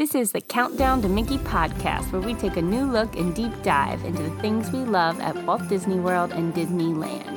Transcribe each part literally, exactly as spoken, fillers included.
This is the Countdown to Mickey podcast, where we take a new look and deep dive into the things we love at Walt Disney World and Disneyland.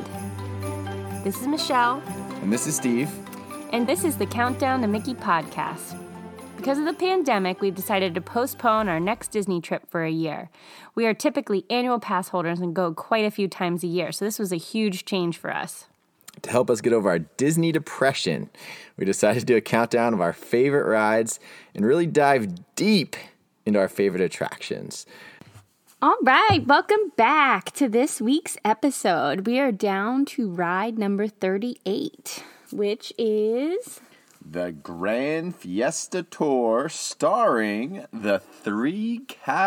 This is Michelle. And this is Steve. And this is the Countdown to Mickey podcast. Because of the pandemic, we've decided to postpone our next Disney trip for a year. We are typically annual pass holders and go quite a few times a year, so this was a huge change for us. To help us get over our Disney depression, we decided to do a countdown of our favorite rides and really dive deep into our favorite attractions. All right, welcome back to this week's episode. We are down to ride number thirty-eight, which is the Grand Fiesta Tour starring the Three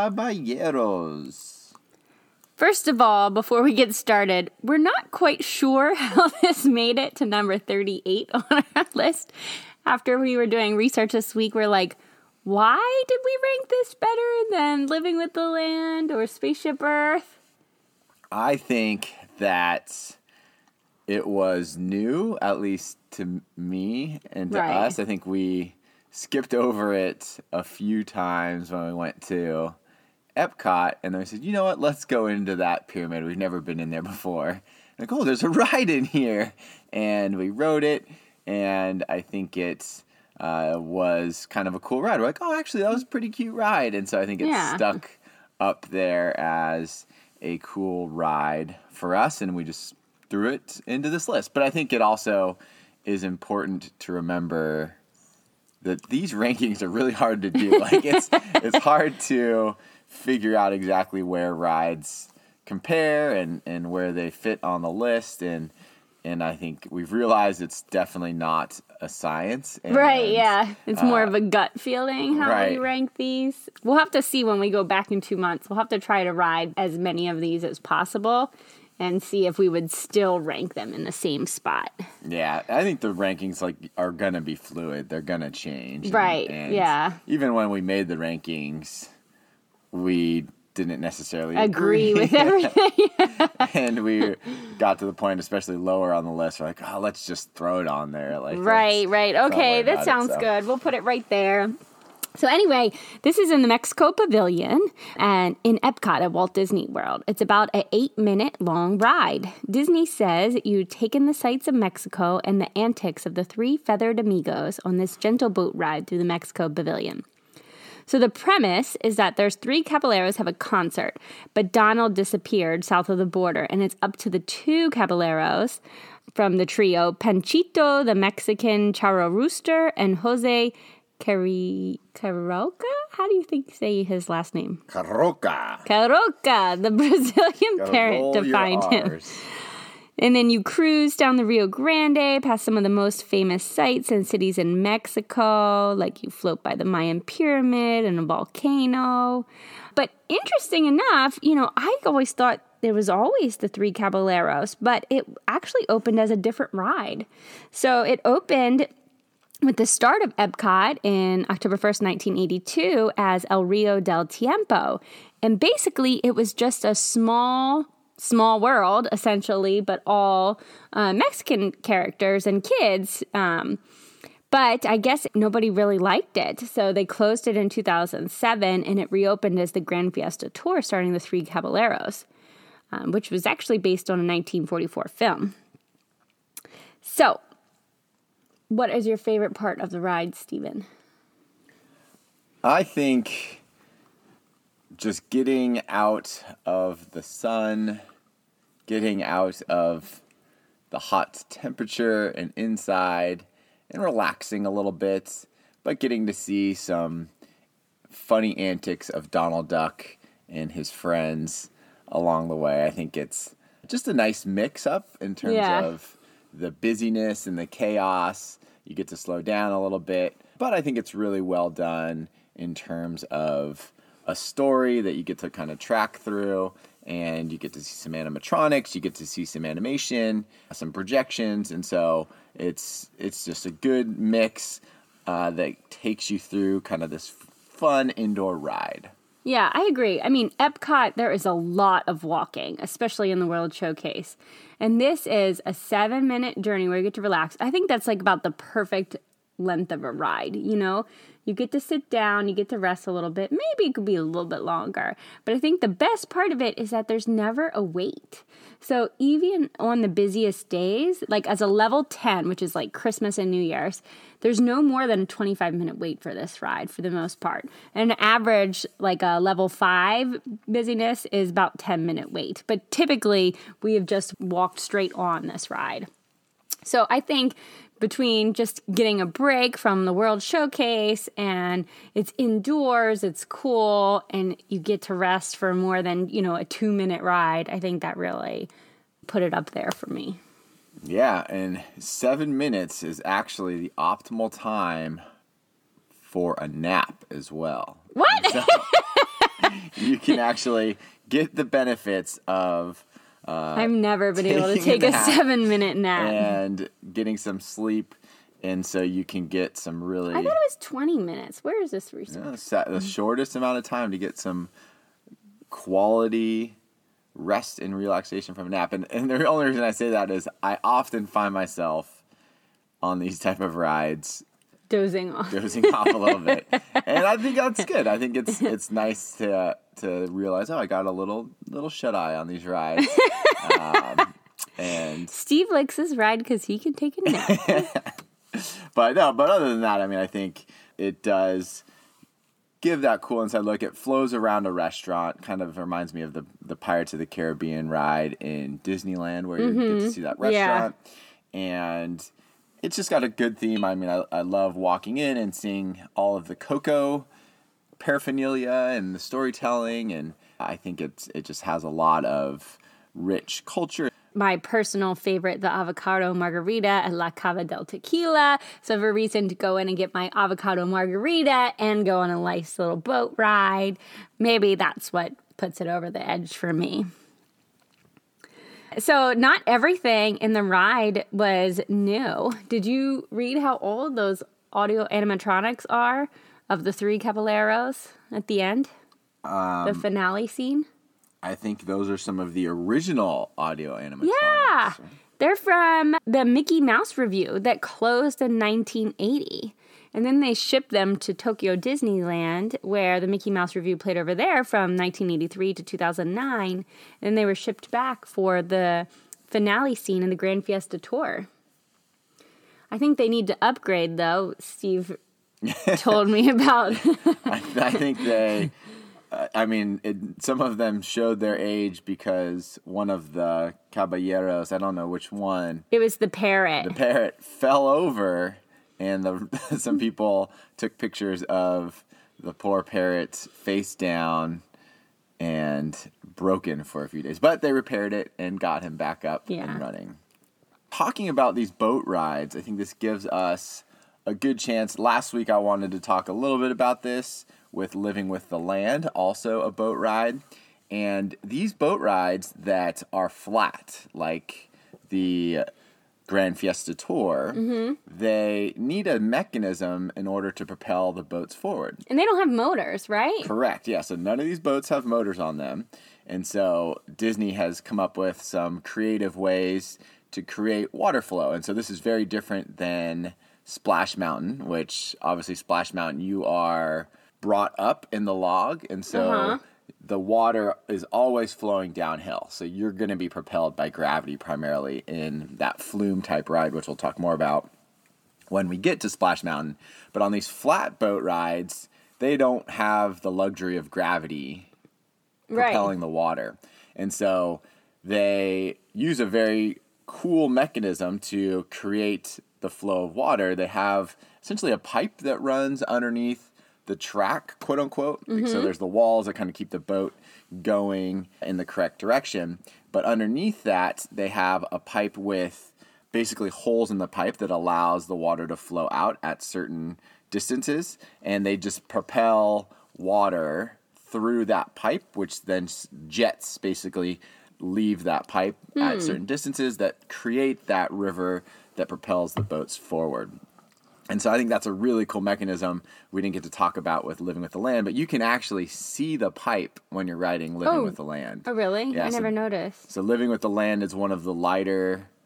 Caballeros. First of all, before we get started, we're not quite sure how this made it to number thirty-eight on our list. After we were doing research this week, we're like, why did we rank this better than Living with the Land or Spaceship Earth? I think that it was new, at least to me and to Right. us. I think we skipped over it a few times when we went to Epcot, and then we said, you know what, let's go into that pyramid. We've never been in there before. Like, oh, there's a ride in here. And we rode it, and I think it uh, was kind of a cool ride. We're like, oh, actually, that was a pretty cute ride. And so I think it's Yeah. stuck up there as a cool ride for us, and we just threw it into this list. But I think it also is important to remember that these rankings are really hard to do. Like, it's it's hard to figure out exactly where rides compare and, and where they fit on the list. And and I think we've realized it's definitely not a science. And, right, yeah. It's more uh, of a gut feeling how right. we rank these. We'll have to see when we go back in two months. We'll have to try to ride as many of these as possible and see if we would still rank them in the same spot. Yeah, I think the rankings like are going to be fluid. They're going to change. Right, and, and yeah. Even when we made the rankings, we didn't necessarily Agree, agree with everything. And we got to the point, especially lower on the list, we're like, oh, let's just throw it on there. Like, Right, right. not Okay, worry that about it, sounds so. good. We'll put it right there. So anyway, this is in the Mexico Pavilion and in Epcot at Walt Disney World. It's about an eight-minute long ride. Disney says you take in the sights of Mexico and the antics of the three feathered amigos on this gentle boat ride through the Mexico Pavilion. So the premise is that there's three caballeros have a concert, but Donald disappeared south of the border, and it's up to the two caballeros from the trio, Panchito, the Mexican Charro Rooster, and Jose Cari- Carroca? How do you think say his last name? Carroca. Carroca, the Brazilian Gotta parent, roll to your find him. R's. And then you cruise down the Rio Grande, past some of the most famous sites and cities in Mexico, like you float by the Mayan pyramid and a volcano. But interesting enough, you know, I always thought there was always the Three Caballeros, but it actually opened as a different ride. So it opened with the start of Epcot in October first, nineteen eighty-two as El Rio del Tiempo. And basically it was just a small... small world, essentially, but all uh, Mexican characters and kids. Um, but I guess nobody really liked it. So they closed it in two thousand seven, and it reopened as the Grand Fiesta Tour, starring the Three Caballeros, um, which was actually based on a nineteen forty-four film. So, what is your favorite part of the ride, Stephen? I think just getting out of the sun, getting out of the hot temperature and inside, and relaxing a little bit, but getting to see some funny antics of Donald Duck and his friends along the way. I think it's just a nice mix-up in terms Yeah. of the busyness and the chaos. You get to slow down a little bit, but I think it's really well done in terms of a story that you get to kind of track through, and you get to see some animatronics, you get to see some animation, some projections, and so it's it's just a good mix uh, that takes you through kind of this fun indoor ride. Yeah, I agree. I mean, Epcot, there is a lot of walking, especially in the World Showcase. And this is a seven-minute journey where you get to relax. I think that's like about the perfect length of a ride, you know? You get to sit down, you get to rest a little bit. Maybe it could be a little bit longer. But I think the best part of it is that there's never a wait. So even on the busiest days, like as a level ten, which is like Christmas and New Year's, there's no more than a twenty-five minute wait for this ride for the most part. And an average, like a level five busyness is about ten minute wait. But typically we have just walked straight on this ride. So I think between just getting a break from the World Showcase and it's indoors, it's cool, and you get to rest for more than, you know, a two minute ride, I think that really put it up there for me. Yeah, and seven minutes is actually the optimal time for a nap as well. What? So you can actually get the benefits of Uh, I've never been able to take a, a seven minute nap. And getting some sleep, and so you can get some really... I thought it was twenty minutes. Where is this research? You know, the shortest amount of time to get some quality rest and relaxation from a nap. And, and the only reason I say that is I often find myself on these type of rides dozing off. Dozing off a little bit. And I think that's good. I think it's it's nice to to realize, oh, I got a little little shut eye on these rides. um, and Steve likes his ride because he can take a nap. But no, but other than that, I mean, I think it does give that cool inside look. It flows around a restaurant. Kind of reminds me of the, the Pirates of the Caribbean ride in Disneyland where mm-hmm. you get to see that restaurant. Yeah. And it's just got a good theme. I mean, I, I love walking in and seeing all of the Coco paraphernalia and the storytelling. And I think it's it just has a lot of rich culture. My personal favorite, the avocado margarita at La Cava del Tequila. So I have a reason to go in and get my avocado margarita and go on a nice little boat ride. Maybe that's what puts it over the edge for me. So not everything in the ride was new. Did you read how old those audio animatronics are of the three Caballeros at the end? Um, the finale scene? I think those are some of the original audio animatronics. Yeah, they're from the Mickey Mouse Revue that closed in nineteen eighty. And then they shipped them to Tokyo Disneyland, where the Mickey Mouse Revue played over there from nineteen eighty-three to two thousand nine. And they were shipped back for the finale scene in the Grand Fiesta Tour. I think they need to upgrade, though. Steve told me about. I, I think they... Uh, I mean, it, some of them showed their age because one of the caballeros, I don't know which one. It was the parrot. The parrot fell over, and the some people took pictures of the poor parrot face down and broken for a few days. But they repaired it and got him back up yeah. and running. Talking about these boat rides, I think this gives us a good chance. Last week I wanted to talk a little bit about this with Living with the Land, also a boat ride. And these boat rides that are flat, like the Grand Fiesta Tour, mm-hmm. they need a mechanism in order to propel the boats forward. And they don't have motors, right? Correct, yeah. So none of these boats have motors on them. And so Disney has come up with some creative ways to create water flow. And so this is very different than Splash Mountain, which obviously Splash Mountain, you are brought up in the log, and so uh-huh. the water is always flowing downhill. So you're going to be propelled by gravity primarily in that flume type ride, which we'll talk more about when we get to Splash Mountain. But on these flat boat rides, they don't have the luxury of gravity propelling right. the water. And so they use a very cool mechanism to create the flow of water. They have essentially a pipe that runs underneath the track, quote unquote. Mm-hmm. So there's the walls that kind of keep the boat going in the correct direction. But underneath that, they have a pipe with basically holes in the pipe that allows the water to flow out at certain distances. And they just propel water through that pipe, which then jets basically leave that pipe hmm. at certain distances that create that river that propels the boats forward. And so I think that's a really cool mechanism we didn't get to talk about with Living with the Land, but you can actually see the pipe when you're riding Living oh. with the Land. Oh, really? Yeah, I so, never noticed. So Living with the Land is one of the lighter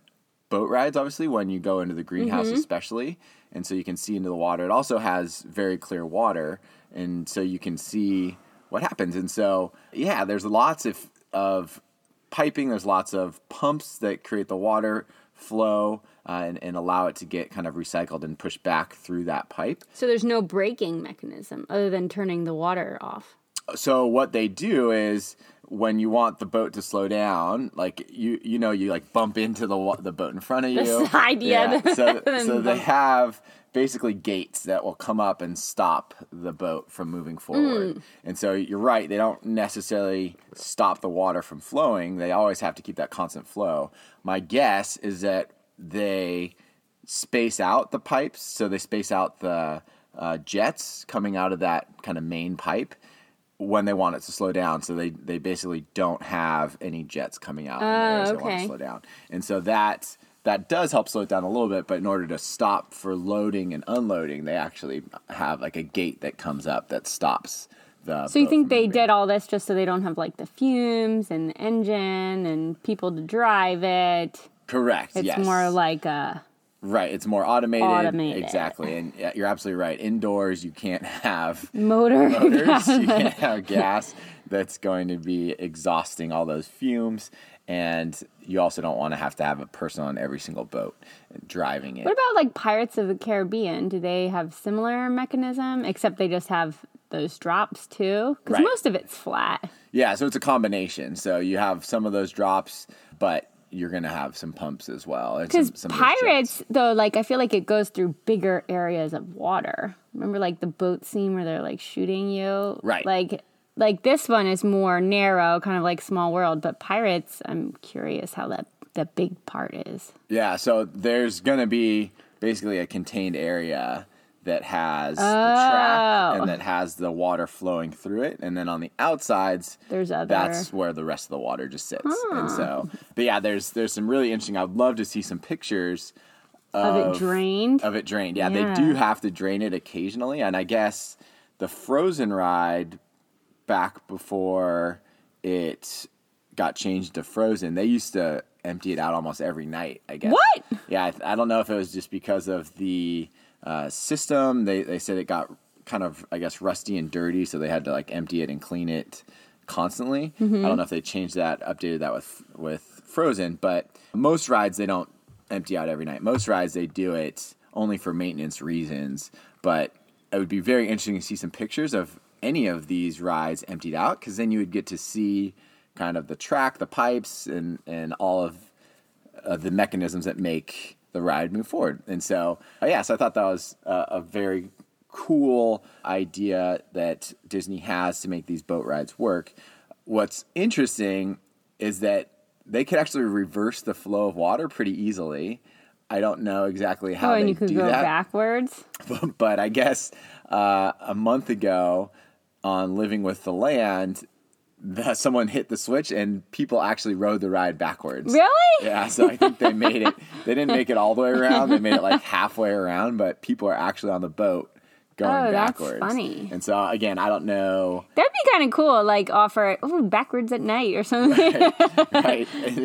boat rides, obviously, when you go into the greenhouse mm-hmm. especially. And so you can see into the water. It also has very clear water, and so you can see what happens. And so, yeah, there's lots of, of piping. There's lots of pumps that create the water flow uh, and, and allow it to get kind of recycled and pushed back through that pipe. So there's no braking mechanism other than turning the water off. So what they do is when you want the boat to slow down, like you you know you like bump into the the boat in front of you. The side, yeah. yeah. So so they have basically gates that will come up and stop the boat from moving forward. Mm. And so you're right, they don't necessarily stop the water from flowing. They always have to keep that constant flow. My guess is that they space out the pipes, so they space out the uh, jets coming out of that kind of main pipe when they want it to slow down. So they, they basically don't have any jets coming out oh, in the areas okay. they want to slow down. And so that that does help slow it down a little bit, but in order to stop for loading and unloading, they actually have like a gate that comes up that stops the So you think they moving. did all this just so they don't have like the fumes and the engine and people to drive it? Correct, it's yes. It's more like a... Right, it's more automated. Automated. Exactly, and you're absolutely right. Indoors, you can't have Motor. motors. You can't have gas that's going to be exhausting all those fumes, and you also don't want to have to have a person on every single boat driving it. What about like Pirates of the Caribbean? Do they have similar mechanism, except they just have those drops too? Because right. most of it's flat. Yeah, so it's a combination. So you have some of those drops, but you're going to have some pumps as well. Because Pirates, though, like, I feel like it goes through bigger areas of water. Remember, like, the boat scene where they're, like, shooting you? Right. Like, like this one is more narrow, kind of like Small World. But Pirates, I'm curious how that, that big part is. Yeah, so there's going to be basically a contained area that has oh. the track and that has the water flowing through it. And then on the outsides, there's other... that's where the rest of the water just sits. Huh. And so, but yeah, there's there's some really interesting, I'd love to see some pictures of, of it drained. Of it drained. Yeah, yeah, they do have to drain it occasionally. And I guess the Frozen ride back before it got changed to Frozen, they used to empty it out almost every night, I guess. What? Yeah, I, I don't know if it was just because of the uh, system. They they said it got kind of, I guess, rusty and dirty, so they had to like empty it and clean it constantly. Mm-hmm. I don't know if they changed that, updated that with with Frozen, but most rides they don't empty out every night. Most rides they do it only for maintenance reasons, but it would be very interesting to see some pictures of any of these rides emptied out, because then you would get to see kind of the track, the pipes, and, and all of uh, the mechanisms that make the ride move forward. And so, uh, yeah, so I thought that was uh, a very cool idea that Disney has to make these boat rides work. What's interesting is that they could actually reverse the flow of water pretty easily. I don't know exactly how oh, and they you could do go that, backwards. but, but I guess uh, a month ago on Living with the Land, the, someone hit the switch and people actually rode the ride backwards. Really? Yeah, so I think they made it, they didn't make it all the way around. They made it like halfway around, but people are actually on the boat going oh, backwards. That's funny. And so, again, I don't know. That'd be kind of cool, like offer, ooh, backwards at night or something. Right, right.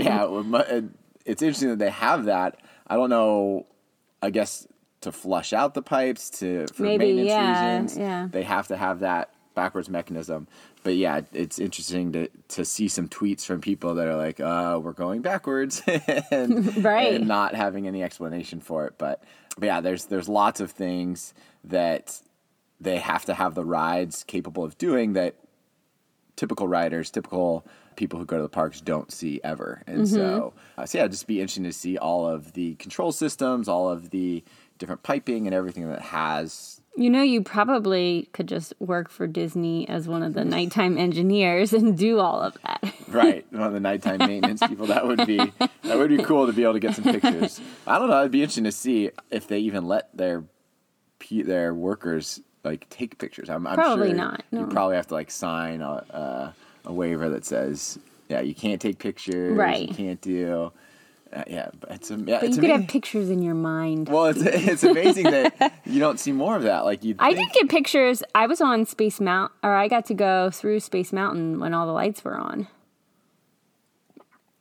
Yeah, it's interesting that they have that. I don't know, I guess, to flush out the pipes, to for Maybe, maintenance yeah, reasons. Yeah. They have to have that backwards mechanism. But yeah, it's interesting to, to see some tweets from people that are like, uh, we're going backwards and, right. and not having any explanation for it. But, but yeah, there's there's lots of things that they have to have the rides capable of doing that typical riders, typical people who go to the parks don't see ever. And mm-hmm. so, uh, so yeah, just be interesting to see all of the control systems, all of the different piping and everything that has. You know, you probably could just work for Disney as one of the nighttime engineers and do all of that. Right, one of the nighttime maintenance people. That would be that would be cool to be able to get some pictures. I don't know. It'd be interesting to see if they even let their their workers like take pictures. I'm, I'm probably sure not. No. You probably have to like sign a, a a waiver that says, yeah, you can't take pictures. Right. You can't do. Uh, yeah, but it's um, yeah, but it's you could amazing. have pictures in your mind. Well, it's it's amazing that you don't see more of that. Like you, I did get pictures. I was on Space Mountain, or I got to go through Space Mountain when all the lights were on.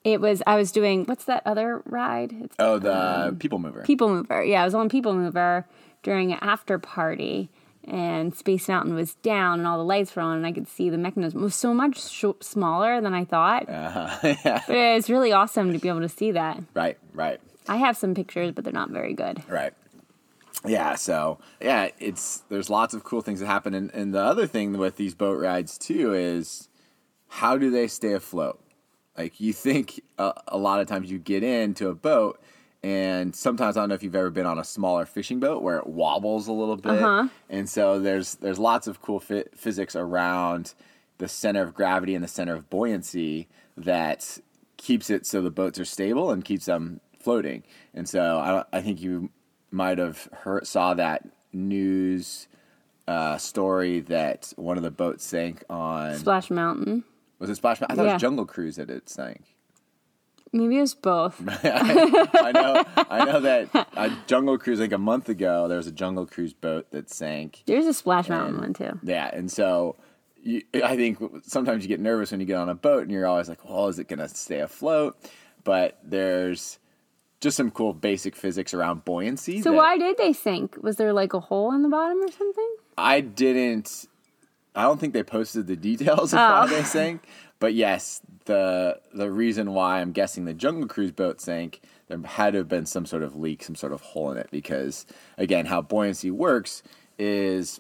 It was, I was doing, what's that other ride? It's, Oh, the um, People Mover. People Mover. Yeah, I was on People Mover during an after party, and Space Mountain was down and all the lights were on, and I could see the mechanism. It was so much sh- smaller than I thought. Uh-huh. Yeah. But it's really awesome to be able to see that. Right, right. I have some pictures, but they're not very good. Right. Yeah, so, yeah, it's there's lots of cool things that happen. And, and the other thing with these boat rides, too, is how do they stay afloat? Like, you think uh, a lot of times you get into a boat, and sometimes, I don't know if you've ever been on a smaller fishing boat where it wobbles a little bit. Uh-huh. And so there's there's lots of cool fi- physics around the center of gravity and the center of buoyancy that keeps it so the boats are stable and keeps them floating. And so I, I think you might have heard, saw that news uh, story that one of the boats sank on... Splash Mountain. Was it Splash Mountain? I thought Yeah. it was Jungle Cruise that it sank. Maybe it was both. I, I know I know that a Jungle Cruise, like a month ago, there was a Jungle Cruise boat that sank. There's a Splash Mountain And- one, too. Yeah, and so you, I think sometimes you get nervous when you get on a boat and you're always like, well, is it going to stay afloat? But there's just some cool basic physics around buoyancy. So that why did they sink? Was there like a hole in the bottom or something? I didn't, I don't think they posted the details of Oh. why they sank. But yes, the the reason why I'm guessing the Jungle Cruise boat sank, there had to have been some sort of leak, some sort of hole in it. Because, again, how buoyancy works is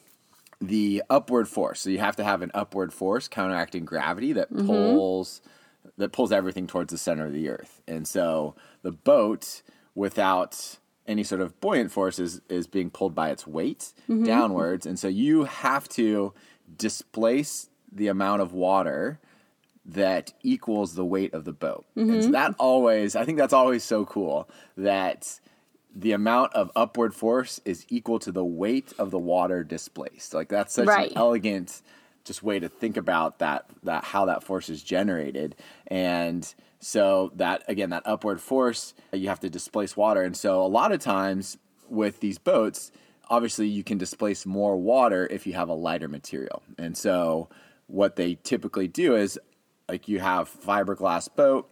the upward force. So you have to have an upward force counteracting gravity that Mm-hmm. pulls that pulls everything towards the center of the earth. And so the boat, without any sort of buoyant force, is, is being pulled by its weight Mm-hmm. downwards. And so you have to displace the amount of water that equals the weight of the boat. And Mm-hmm. so that always, I think that's always so cool, that the amount of upward force is equal to the weight of the water displaced. Like, that's such Right. an elegant just way to think about that, that how that force is generated. And so that, again, that upward force, you have to displace water. And so a lot of times with these boats, obviously you can displace more water if you have a lighter material. And so what they typically do is, like, you have fiberglass boat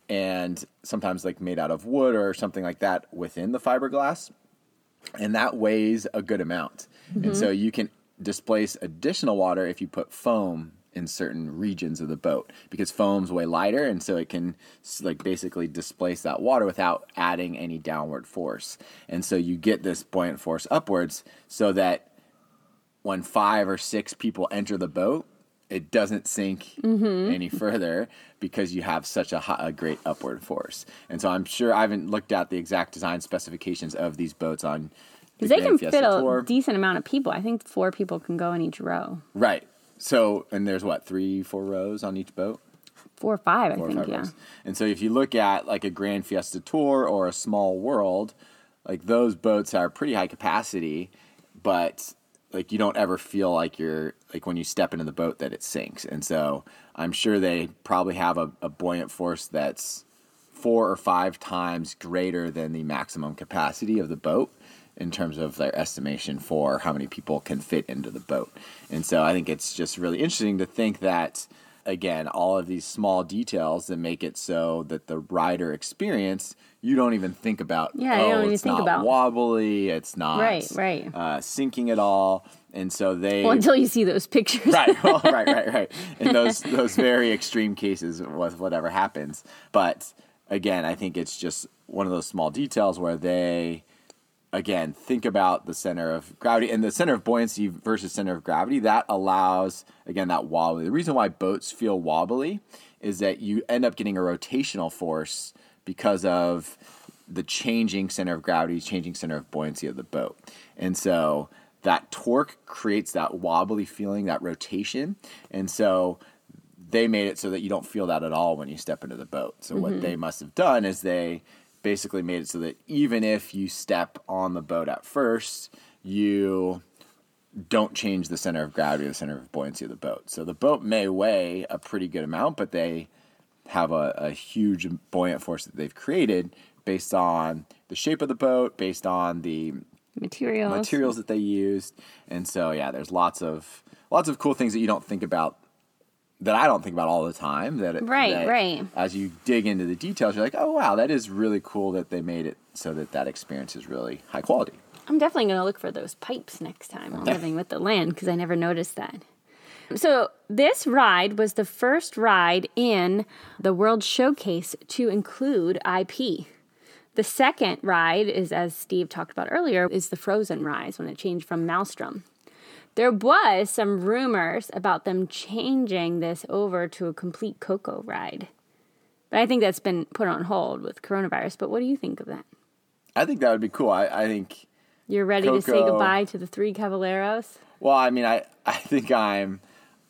and sometimes like made out of wood or something like that within the fiberglass, and that weighs a good amount. Mm-hmm. And so you can displace additional water if you put foam in certain regions of the boat, because foams weigh lighter, and so it can like basically displace that water without adding any downward force. And so you get this buoyant force upwards, so that when five or six people enter the boat, it doesn't sink mm-hmm. any further because you have such a, high, a great upward force. And so I'm sure I haven't looked at the exact design specifications of these boats on the Because they Grand can Fiesta fit a Tour. decent amount of people. I think four people can go in each row. Right. So, and there's what, three, four rows on each boat? Four or five, Four I or think, five yeah. rows. And so if you look at like a Grand Fiesta Tour or a Small World, like those boats are pretty high capacity, but like you don't ever feel like you're, like when you step into the boat that it sinks. And so I'm sure they probably have a, a buoyant force that's four or five times greater than the maximum capacity of the boat in terms of their estimation for how many people can fit into the boat. And so I think it's just really interesting to think that, again, all of these small details that make it so that the rider experience, you don't even think about, Yeah, oh, you don't even it's think not about. wobbly, it's not Right, right. Uh, sinking at all. And so they... Well, until you see those pictures. right, well, right, right, right. In those those very extreme cases with whatever happens. But again, I think it's just one of those small details where they, again, think about the center of gravity and the center of buoyancy versus center of gravity. That allows, again, that wobbly. The reason why boats feel wobbly is that you end up getting a rotational force because of the changing center of gravity, changing center of buoyancy of the boat. And so that torque creates that wobbly feeling, that rotation. And so they made it so that you don't feel that at all when you step into the boat. So mm-hmm. what they must have done is they basically made it so that even if you step on the boat at first, you don't change the center of gravity, the center of buoyancy of the boat. So the boat may weigh a pretty good amount, but they have a, a huge buoyant force that they've created based on the shape of the boat, based on the Materials. materials that they used. And so, yeah, there's lots of lots of cool things that you don't think about that I don't think about all the time. That it, Right, that right. As you dig into the details, you're like, oh wow, that is really cool that they made it so that that experience is really high quality. I'm definitely going to look for those pipes next time on Living with the Land because I never noticed that. So this ride was the first ride in the World Showcase to include I P. The second ride is, as Steve talked about earlier, is the Frozen ride when it changed from Maelstrom. There was some rumors about them changing this over to a complete Coco ride. But I think that's been put on hold with coronavirus. But what do you think of that? I think that would be cool. I, I think... You're ready Coco, to say goodbye to the Three Caballeros? Well, I mean, I, I think I'm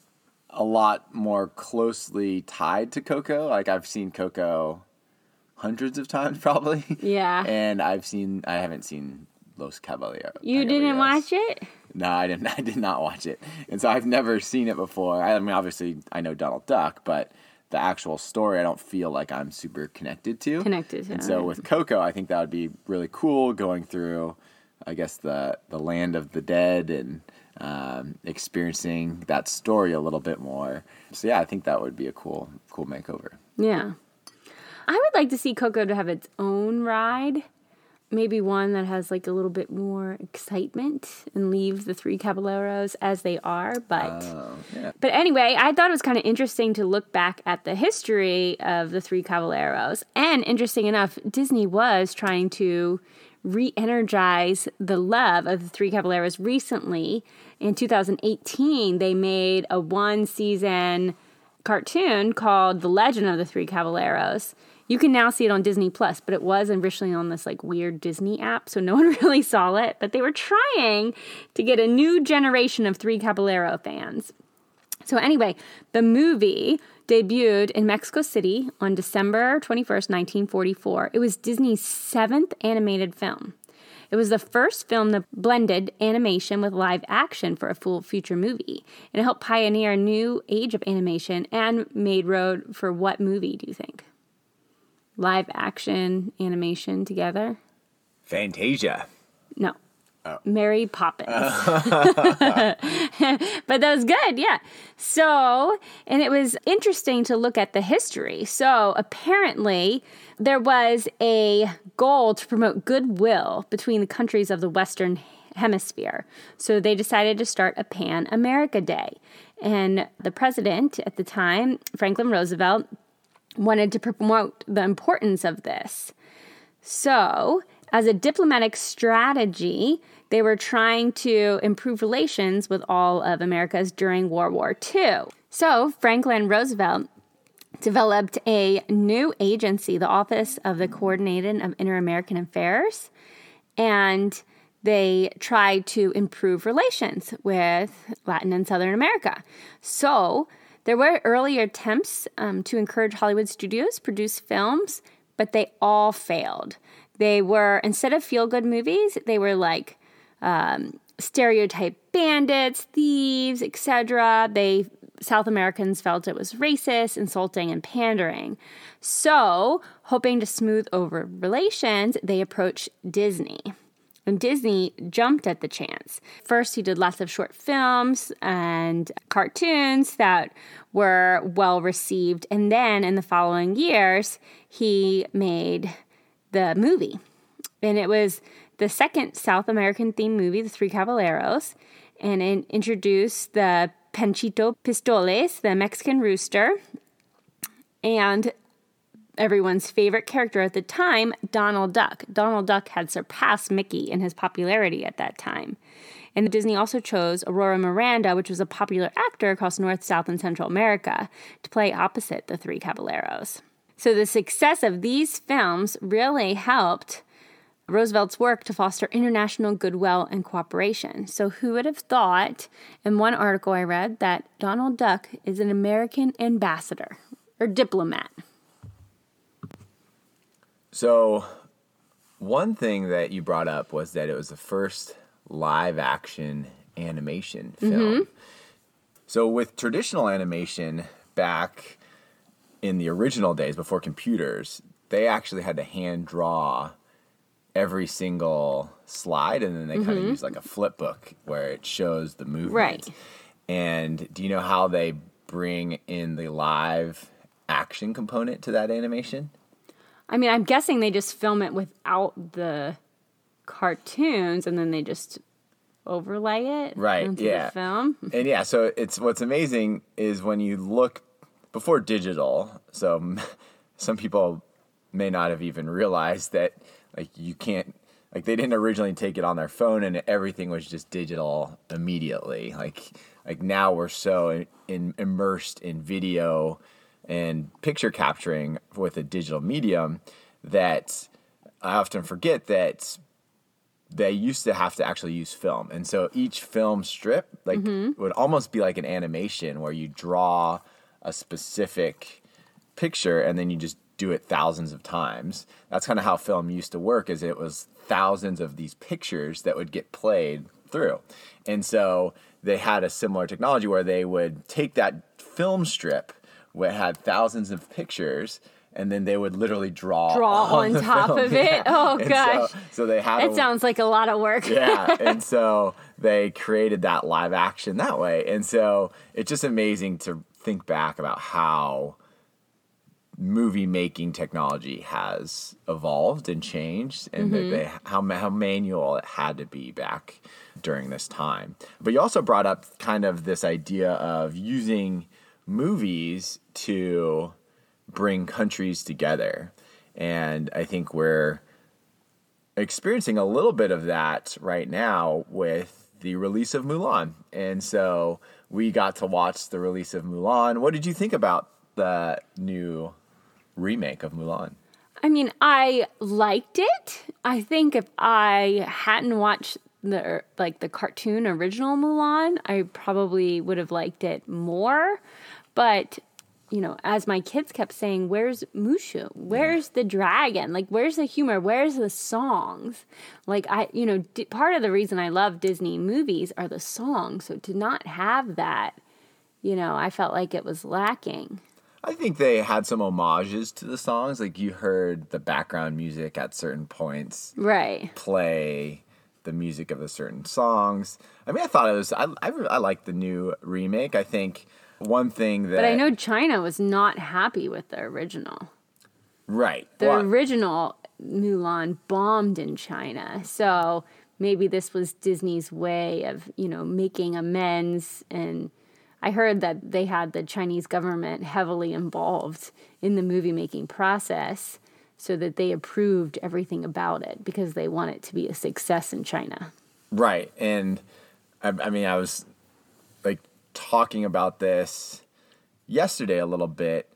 a lot more closely tied to Coco. Like, I've seen Coco hundreds of times, probably. Yeah. And I've seen... I haven't seen Los Caballeros. You didn't watch it? No, I didn't. I did not watch it. And so I've never seen it before. I mean, obviously, I know Donald Duck, but the actual story I don't feel like I'm super connected to. Connected to. And so with Coco, I think that would be really cool going through... I guess the the land of the dead and um, experiencing that story a little bit more. So yeah, I think that would be a cool cool makeover. Yeah, I would like to see Coco to have its own ride, maybe one that has like a little bit more excitement and leave the Three Caballeros as they are. But Oh, yeah. but anyway, I thought it was kind of interesting to look back at the history of the Three Caballeros, and interesting enough, Disney was trying to re-energize the love of the Three Caballeros recently. In two thousand eighteen, they made a one-season cartoon called The Legend of the Three Caballeros. You can now see it on Disney Plus, but it was originally on this like weird Disney app, so no one really saw it. But they were trying to get a new generation of Three Caballero fans. So anyway, the movie debuted in Mexico City on December twenty-first, nineteen forty-four. It was Disney's seventh animated film. It was the first film that blended animation with live action for a full feature movie. And it helped pioneer a new age of animation and made road for what movie, do you think? Live action animation together? Fantasia. No. Oh. Mary Poppins. But that was good, yeah. So, and it was interesting to look at the history. So apparently there was a goal to promote goodwill between the countries of the Western Hemisphere. So they decided to start a Pan America Day. And the president at the time, Franklin Roosevelt, wanted to promote the importance of this. So, as a diplomatic strategy, they were trying to improve relations with all of Americas during World War Two. So, Franklin Roosevelt developed a new agency, the Office of the Coordinator of Inter-American Affairs, and they tried to improve relations with Latin and Southern America. So, there were early attempts um, to encourage Hollywood studios to produce films, but they all failed. They were, instead of feel-good movies, they were like um, stereotype bandits, thieves, et cetera. They South Americans felt it was racist, insulting, and pandering. So, hoping to smooth over relations, they approached Disney. And Disney jumped at the chance. First, he did lots of short films and cartoons that were well received. And then in the following years, he made the movie. And it was the second South American themed movie, The Three Caballeros. And it introduced the Panchito Pistoles, the Mexican rooster, and everyone's favorite character at the time, Donald Duck. Donald Duck had surpassed Mickey in his popularity at that time. And Disney also chose Aurora Miranda, which was a popular actor across North, South, and Central America, to play opposite the Three Caballeros. So the success of these films really helped Roosevelt's work to foster international goodwill and cooperation. So who would have thought, in one article I read, that Donald Duck is an American ambassador or diplomat? So one thing that you brought up was that it was the first live-action animation film. Mm-hmm. So with traditional animation back in the original days before computers, they actually had to hand draw every single slide, and then they mm-hmm. kind of use like a flip book where it shows the movement. Right. And do you know how they bring in the live action component to that animation? I mean, I'm guessing they just film it without the cartoons and then they just overlay it right, onto yeah. the film. And yeah, so it's what's amazing is when you look before digital, so some people may not have even realized that like you can't like they didn't originally take it on their phone and everything was just digital immediately. Like like now we're so in, in, immersed in video and picture capturing with a digital medium that I often forget that they used to have to actually use film. And so each film strip like mm-hmm. would almost be like an animation where you draw a specific picture and then you just do it thousands of times. That's kind of how film used to work, is it was thousands of these pictures that would get played through. And so they had a similar technology where they would take that film strip where it had thousands of pictures and then they would literally draw draw on, on top film. of it. Yeah. Oh and gosh. So, so they had It a, sounds like a lot of work. yeah. And so they created that live action that way. And so it's just amazing to think back about how movie making technology has evolved and changed, and mm-hmm. they, how how manual it had to be back during this time. But you also brought up kind of this idea of using movies to bring countries together, and I think we're experiencing a little bit of that right now with the release of Mulan. And so we got to watch the release of Mulan. What did you think about the new remake of Mulan? I mean, I liked it. I think if I hadn't watched the like the cartoon original Mulan, I probably would have liked it more. But, you know, as my kids kept saying, where's Mushu? Where's the dragon? Like, where's the humor? Where's the songs? Like, I, you know, d- part of the reason I love Disney movies are the songs. So to not have that, you know, I felt like it was lacking. I think they had some homages to the songs. Like you heard the background music at certain points. Right. Play the music of the certain songs. I mean, I thought it was, I, I, I liked the new remake. I think one thing that... But I know China was not happy with the original. Right. The well, original Mulan bombed in China. So maybe this was Disney's way of, you know, making amends. And I heard that they had the Chinese government heavily involved in the movie making process so that they approved everything about it because they want it to be a success in China. Right. And I, I mean, I was like talking about this yesterday a little bit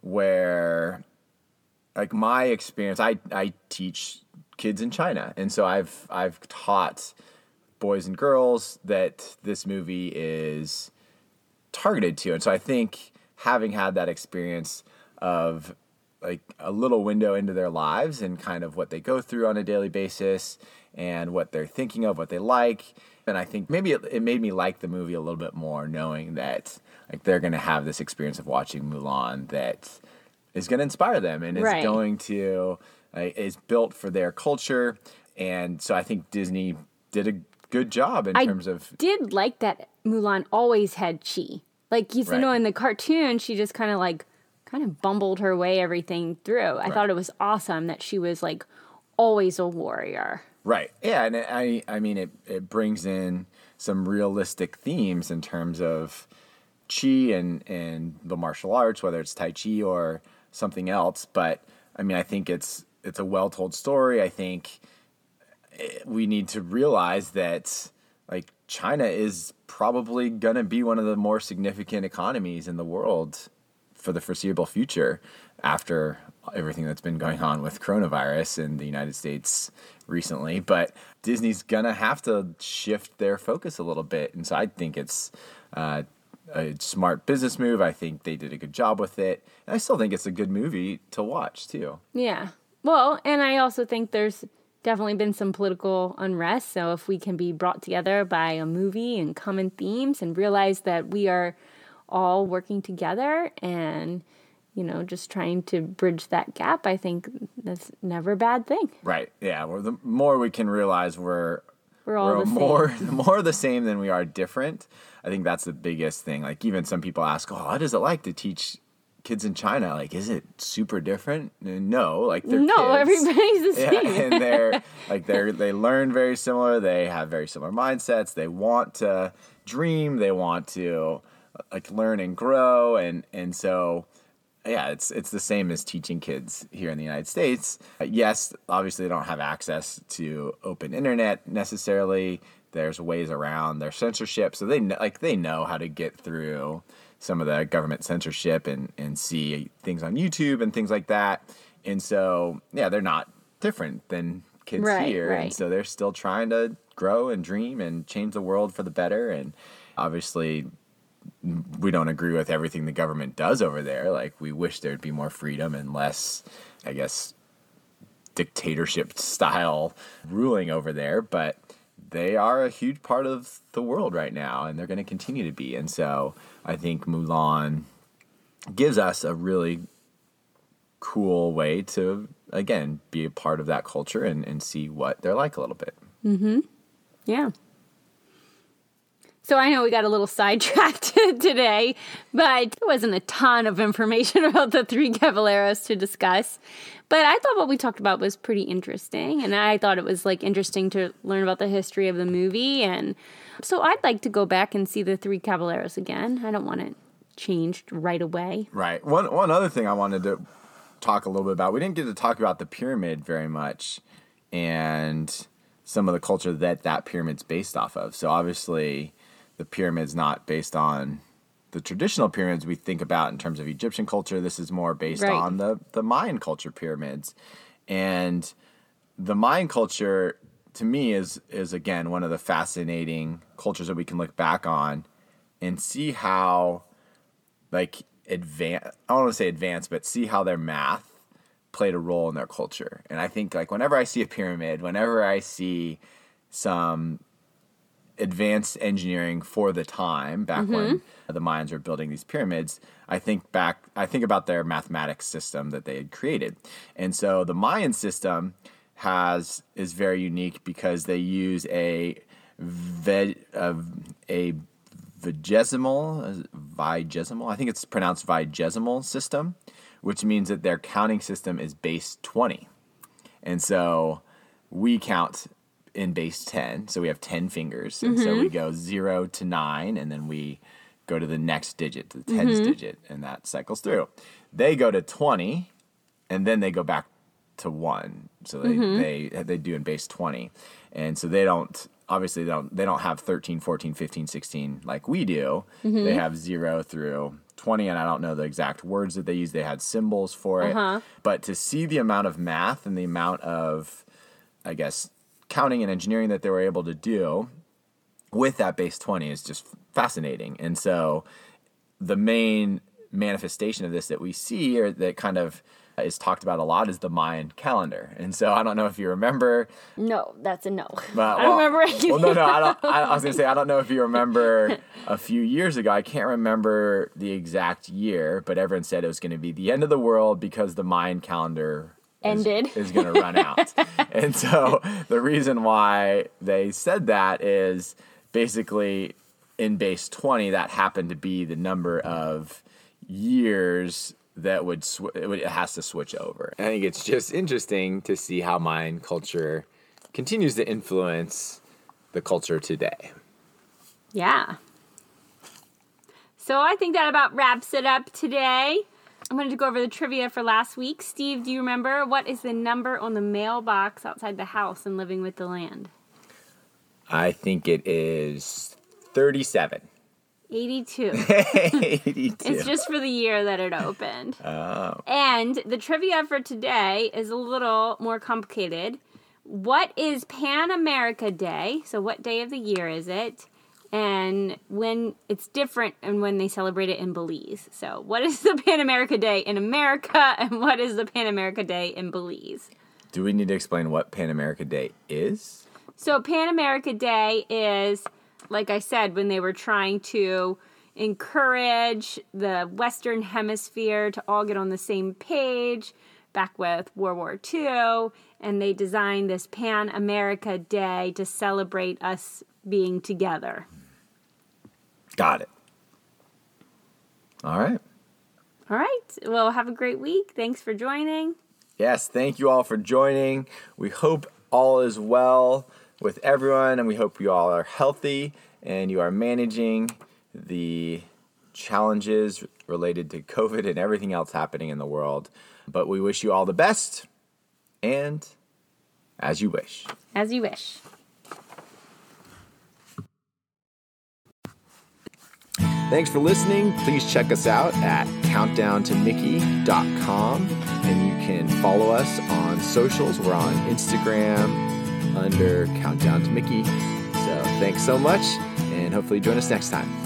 where like my experience, I, I teach kids in China. And so I've, I've taught boys and girls that this movie is targeted to. And so I think having had that experience of like a little window into their lives and kind of what they go through on a daily basis and what they're thinking of, what they like. And I think maybe it, it made me like the movie a little bit more, knowing that like they're going to have this experience of watching Mulan that is going to inspire them and is right. going to, like, is built for their culture. And so I think Disney did a good job in I terms of... did like that Mulan always had chi. Like, you Right. know, in the cartoon, she just kind of like, kind of bumbled her way everything through. I Right. thought it was awesome that she was like always a warrior. Right. Yeah, and I I mean, it, it brings in some realistic themes in terms of chi and, and the martial arts, whether it's Tai Chi or something else. But, I mean, I think it's it's a well-told story. I think we need to realize that, like, China is probably going to be one of the more significant economies in the world for the foreseeable future after everything that's been going on with coronavirus in the United States recently. But Disney's going to have to shift their focus a little bit. And so I think it's uh, a smart business move. I think they did a good job with it. And I still think it's a good movie to watch, too. Yeah. Well, and I also think there's definitely been some political unrest. So if we can be brought together by a movie and common themes and realize that we are all working together and, you know, just trying to bridge that gap, I think that's never a bad thing. Right. Yeah. Well, the more we can realize we're We're all we're the more same. more the same than we are different. I think that's the biggest thing. Like even some people ask, "Oh, what is it like to teach kids in China? Like, is it super different?" And no, like they're No, kids. everybody's the Yeah, same. and they're like they're they learn very similar. They have very similar mindsets. They want to dream. They want to like learn and grow. And and so yeah, it's it's the same as teaching kids here in the United States. Uh, yes, obviously they don't have access to open internet necessarily. There's ways around their censorship, so they kn- like they know how to get through some of the government censorship and, and see things on YouTube and things like that. And so, yeah, they're not different than kids Right, here. right. And so they're still trying to grow and dream and change the world for the better. And obviously, we don't agree with everything the government does over there. Like, we wish there'd be more freedom and less, I guess, dictatorship style ruling over there. But they are a huge part of the world right now, and they're going to continue to be. And so I think Mulan gives us a really cool way to, again, be a part of that culture and, and see what they're like a little bit. Yeah. So I know we got a little sidetracked today, but there wasn't a ton of information about the three caballeros to discuss. But I thought what we talked about was pretty interesting, and I thought it was like interesting to learn about the history of the movie. And so I'd like to go back and see the three caballeros again. I don't want it changed right away. Right. One one other thing I wanted to talk a little bit about. We didn't get to talk about the pyramid very much and some of the culture that that pyramid's based off of. So obviously the pyramid's not based on the traditional pyramids we think about in terms of Egyptian culture. This is more based Right. on the, the Mayan culture pyramids. And the Mayan culture, to me, is, is, again, one of the fascinating cultures that we can look back on and see how, like, advanced, I don't want to say advanced, but see how their math played a role in their culture. And I think, like, whenever I see a pyramid, whenever I see some advanced engineering for the time back Mm-hmm. when the Mayans were building these pyramids, I think back I think about their mathematics system that they had created. And so the Mayan system has is very unique because they use a ve, a, a vigesimal vigesimal I think it's pronounced vigesimal system, which means that their counting system is base twenty. And so we count in base ten, so we have ten fingers, and so we go zero to nine, and then we go to the next digit, to the tens digit, and that cycles through. They go to twenty, and then they go back to one, so they they they do in base twenty, and so they don't obviously they don't they don't have thirteen, fourteen, fifteen, sixteen like we do. They have zero through twenty, and I don't know the exact words that they use. They had symbols for it, Uh-huh. but to see the amount of math and the amount of, I guess, counting and engineering that they were able to do with that base twenty is just fascinating. And so the main manifestation of this that we see, or that kind of is talked about a lot, is the Mayan calendar. And so I don't know if you remember. No, that's a no. But, I don't remember anything. Well, no, no, I don't. I, I was gonna say I don't know if you remember a few years ago. I can't remember the exact year, but everyone said it was going to be the end of the world because the Mayan calendar is, Ended. is going to run out. And so the reason why they said that is basically in base twenty, that happened to be the number of years that would, sw- it, would it has to switch over. And I think it's just interesting to see how Mayan culture continues to influence the culture today. Yeah. So I think that about wraps it up today. I'm going to go over the trivia for last week. Steve, do you remember what is the number on the mailbox outside the house in Living with the Land? I think it is thirty-seven. eighty-two. eighty-two. It's just for the year that it opened. Oh. And the trivia for today is a little more complicated. What is Pan America Day? So what day of the year is it? And when it's different and when they celebrate it in Belize. So what is the Pan America Day in America and what is the Pan America Day in Belize? Do we need to explain what Pan America Day is? So Pan America Day is, like I said, when they were trying to encourage the Western Hemisphere to all get on the same page back with World War Two, and they designed this Pan America Day to celebrate us being together. Got it. All right. All right. Well, have a great week. Thanks for joining. Yes, thank you all for joining. We hope all is well with everyone, and we hope you all are healthy and you are managing the challenges related to COVID and everything else happening in the world. But we wish you all the best, and as you wish. As you wish. Thanks for listening. Please check us out at countdown to mickey dot com, and you can follow us on socials. We're on Instagram under Countdown to Mickey. So thanks so much, and hopefully join us next time.